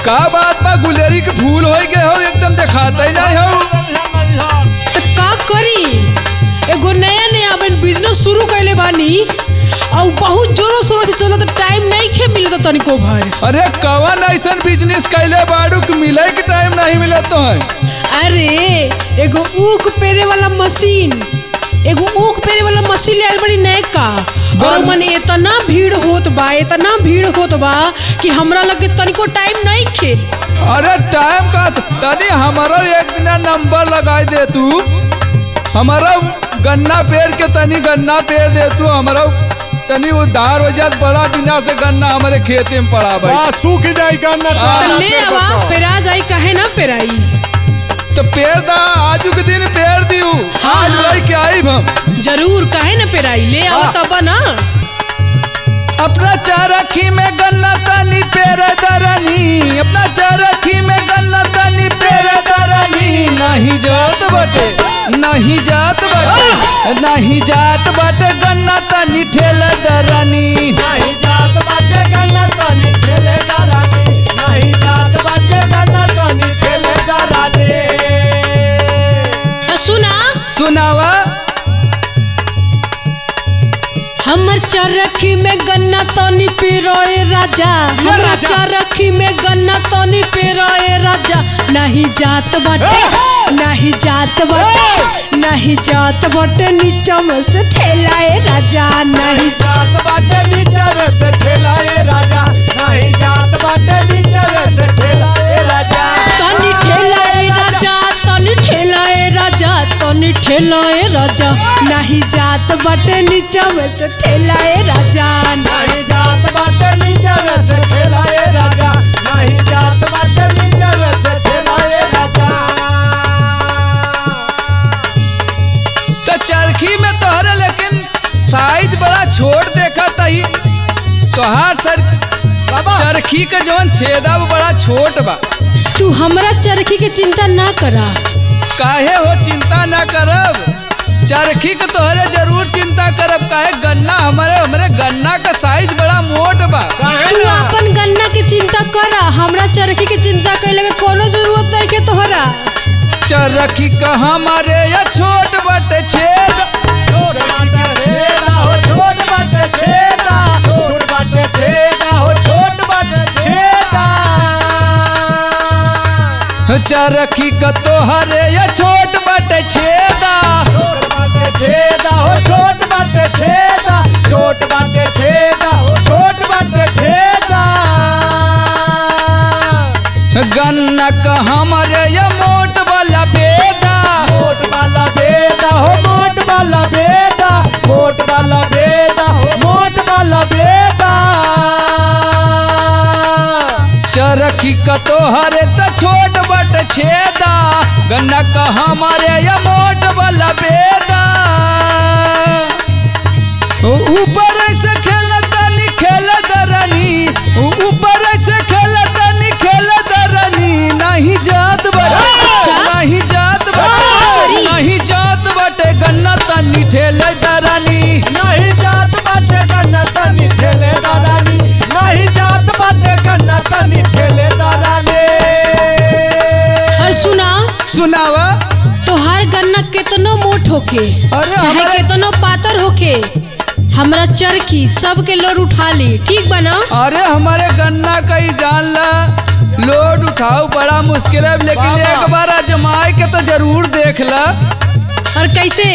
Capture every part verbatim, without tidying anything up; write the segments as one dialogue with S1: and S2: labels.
S1: का बात बा गुलेरी के फूल हो गए हो एकदम दिखाता ही नहीं हो।
S2: तो का करी एगो नया नया अपन बिजनेस शुरू कैले बानी और बहुत जोरों शोरों से चलो तो टाइम नहीं खे मिलता तनिको भर।
S1: अरे कवन ऐसा बिजनेस कैले बाड़ू कि मिले के टाइम नहीं मिले तो है।
S2: अरे एगो ऊख पेरे वाला मशीन एगो ऊख पेरे वाला मशीन ले आइल बड़ी नए का और मन इतना भीड़ होत बा इतना भीड़ होत बा कि हमरा लगे तनिको टाइम नहीं खे।
S1: अरे टाइम का तनी हमारा एक दिन नंबर लगाई दे तू, हमारा गन्ना पेड़ के तनी गन्ना पेड़ दे तू, हमारा तनी उधार हो जात बड़ा बिना से गन्ना हमारे खेते में पड़ा भाई
S3: सूख जाए गन्ना।
S2: तो ले आवा पेरा जाई काहे ना पेराई।
S1: तो पेड़ दा आज के दिन पेड़ दियो आज लेके आई हम
S2: जरूर काहे ना पेराई ले आवा तब ना।
S1: अपना चरखी में गन्ना तनी पेड़ दरनी, अपना चरखी में गन्ना तनी पेड़ दरनी, नहीं जात बटे नहीं जात बटे नहीं जात बटे गन्ना तनी ठेल दरनी,
S3: नहीं जात बाटे गन्ना तनी ठेले दरानी, नहीं जात बाटे गन्ना तनी ठेले दरानी।
S2: सुना
S1: सुनावा
S2: हमर चरखी में गन्ना तनी पेरोए राजा, हमरा चरखी में गन्ना तनी पेरोए राजा, नहीं जात बटे नहीं जात बटे नहीं जात बटे नीचा में से ठेलाए राजा, नहीं
S3: जात बाटे नीचे में से ठेलाए राजा, नहीं जात बाटे नीचे में से ठेलाए राजा।
S2: तनी ठेलाए राजा तनी ठेलाए राजा तनी ठेलाए राजा, नहीं जात बटे नीचा में से ठेलाए राजा,
S3: नहीं जात बाटे नीचे में से ठेलाए राजा, नहीं जात बाटे नीचे में से ठेलाए राजा।
S1: तो चरखी में तोहरे लेकिन साइज बड़ा छोट देखा तही तोहार सर चरखी का जवन छेदा वो बड़ा छोट बा।
S2: तू हमरा चरखी के चिंता ना करा।
S1: काहे हो चिंता ना करब, चरखी के तोहरे जरूर चिंता करब, काहे गन्ना हमारे हमारे गन्ना का साइज बड़ा मोट बा।
S2: तू अपन गन्ना के चिंता करा, हमरा चरखी के चिंता कैले के कोनो जरूरत नहीं के तोहरा।
S1: चरखी का हमारे या छोट बटे छेद,
S3: छोट बाटे छेदा हो छोट बाटे छेदा, छोट बाटे छेदा हो छोट बाटे छेदा।
S1: चरखी का तोहरे या छोट बटे छेदा,
S3: छोट बाटे छेदा हो छोट बाटे छेदा, छोट बाटे छेदा हो छोट बाटे छेदा।
S1: गन्ना का हमारे या मोट वाला बेदा,
S3: मोट वाला बेदा हो मोट वाला बेदा, मोट वाला बेदा हो मोट वाला बेदा।
S1: चरखी का तोहरे तो छोट बट छेदा, गन्ना का हमारे या मोट वाला बेदा। ऊपर से खेलता नी खेल दरनी, ऊपर से खेलता नी खेल दरनी, नहीं जात बटे नहीं जात बटे नहीं जात बटे गन्ना तनी ठेल दरनी,
S3: नहीं जात बाटे गन्ना तनी ठेले दरानी, नहीं जात बाटे गन्ना तनी ठेले दरानी।
S2: और सुना
S1: सुनावा
S2: तोहार गन्ना केतनो मोट होके
S1: अरे
S2: चाहे
S1: हमारे-
S2: केतनो पातर होके, हमरा चरखी सबके लोड उठा ली, ठीक बना।
S1: अरे हमारे गन्ना का ही जान ला लोड उठाओ बड़ा मुश्किल है, लेकिन
S3: बाबा।
S1: एक बार आजमाए के तो जरूर देख ला।
S2: और कैसे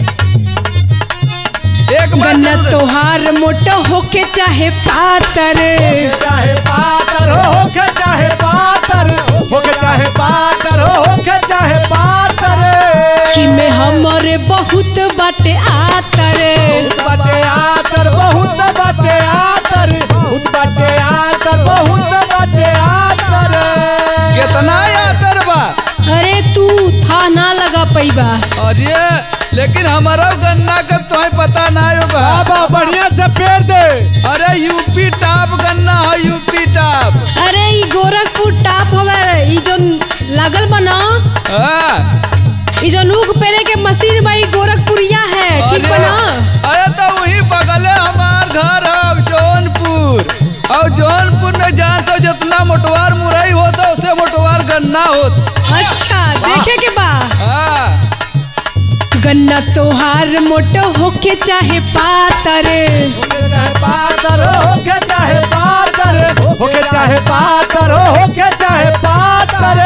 S1: एक बार
S2: गन्ना
S1: जरूर-
S2: तोहार मोटा होके चाहे पातर,
S3: चाहे पातर हो होके चाहे पातर, होके चाहे पातर हो होके चाहे पातर।
S2: कि में हमरे बहुत बाटे आतर,
S3: बहुत बाटे आतर बहुत बाटे आतर, बहुत बाटे आतर बहुत बाटे आतर।
S1: कितना यातर बा।
S2: अरे तू था ना लगा पैबा।
S1: अरे लेकिन हमारा गन्ना का तुम्हें पता ना है बा।
S3: बाबा बढ़िया से पेड़ दे।
S1: अरे यूपी टॉप गन्ना है यूपी टॉप।
S2: अरे ई गोरखपुर टॉप हवे, ई जो लागल बना
S1: हाँ।
S2: ई जो नूख पेरे के मशीन बा ई गोरखपुरिया है, ठीक
S1: अरे
S2: बना।
S1: अरे तो वही बगले हमार घर है जौनपुर, और जौनपुर में जान तो जितना मोटवार मुरई हो ना होत।
S2: अच्छा देखे के बा
S1: हाँ
S2: गन्ना तोहार मोटो होके चाहे पातर
S3: होके चाहे पातर होके चाहे पातर होके चाहे पातर होके चाहे पातर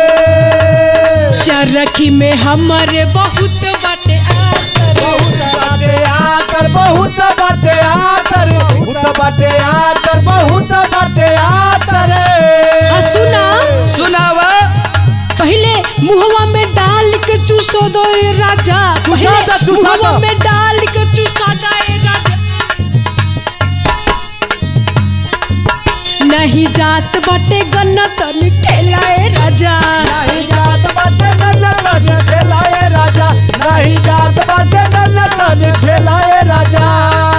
S2: चरखी में हमारे बहुत बाटे आतर
S3: बहुत बाटे आतर बहुत बाटे आतर बहुत बाटे आतर बहुत बाटे आतर
S2: हाँ सुना
S1: सुनावा।
S2: पहले मुहवा में डाल के चूसो दो ए राजा पहले
S3: चूसा दो, चूसा
S2: मुहवा
S3: दो।
S2: में डाल के चूसा दो ए राजा नहीं जात बाटे गन्ना तनी ठेला ए राजा
S3: नहीं जात बाटे नन्नत खेलाए राजा नहीं जात बाटे नन्नत खेलाए राजा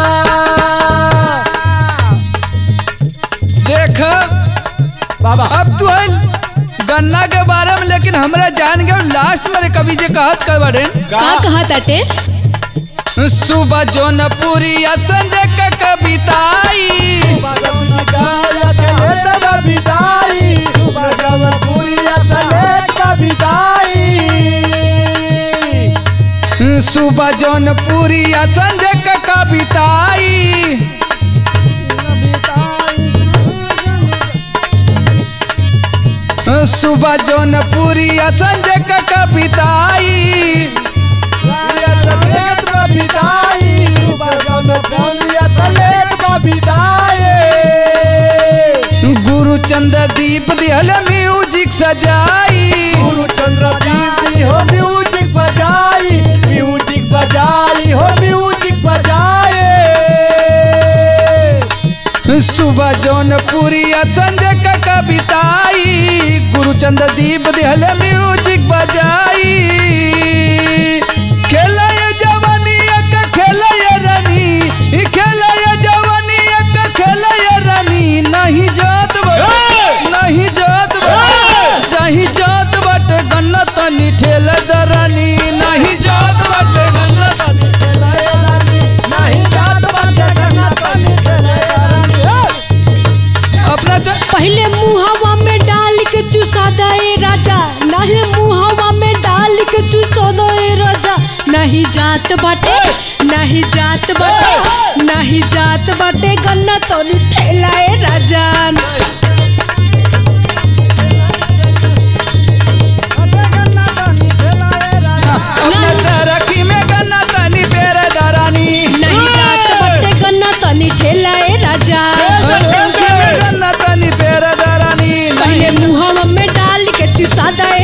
S1: देख
S3: बाबा
S1: अब तू है गन्ना के बारे में, लेकिन हमरा जान गए लास्ट में कवि जे कहत कर बड़े
S2: का कहा ताटे
S1: सुबह जौनपुरी संजय का कविताई सुबह जौनपुरी संजय का कविताई सुबह जौनपुरी संजय का कविताई गुरु चंद्र दीप दिहल म्यूजिक सजाई
S3: गुरु चंद्र दीप हो म्यूजिक बजाई म्यूजिक बजाई हो म्यूजिक बजाए
S1: सुबह जौनपुरी संजय का कविताई गुरु चंद्र दीप दिहल म्यूजिक बजाई खेलय जवानिया का खेलय रानी खेलय जवानिया का खेलय रानी नहीं जात बटे नहीं जात बटे चाही जात बटे गन्ना तनी ठेल दरानी नहीं जात बटे गन्ना तनी
S3: नहीं जात बाटे गन्ना तनी
S1: अपना च-
S2: पहले मुहवा में डाल के चूसा दो ए राजा नहीं मुहवा में डाल के चूसा दो ए राजा नहीं जात बाटे नहीं जात बाटे नहीं जात बाटे गन्ना तनी ठेला ए राजा
S1: अपना चरखी में गन्ना तनी पेर दरानी
S2: नहीं जात बाटे गन्ना तनी ठेला ए राजा
S1: चरखी में गन्ना तनी पेर दरानी
S2: पहले मुहवा में डाल के चूसा दो